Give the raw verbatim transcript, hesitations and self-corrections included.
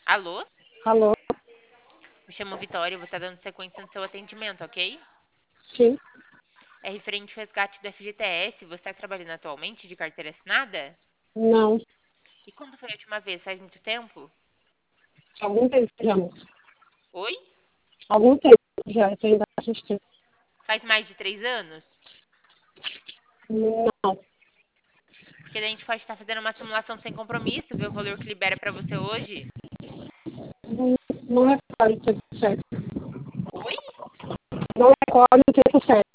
Alô? Alô? Me chamo Vitória, vou estar dando sequência no seu atendimento, ok? Sim. É referente ao resgate do F G T S. Você está trabalhando atualmente de carteira assinada? Não. E quando foi a última vez? Faz muito tempo? Algum tempo já, moça. Oi? Algum tempo já, eu tô indo assistir. Faz mais de três anos? Não. Porque daí a gente pode estar fazendo uma simulação sem compromisso, ver o valor que libera pra você hoje. Não, não recordo o tempo certo. Oi? Não recordo o tempo certo.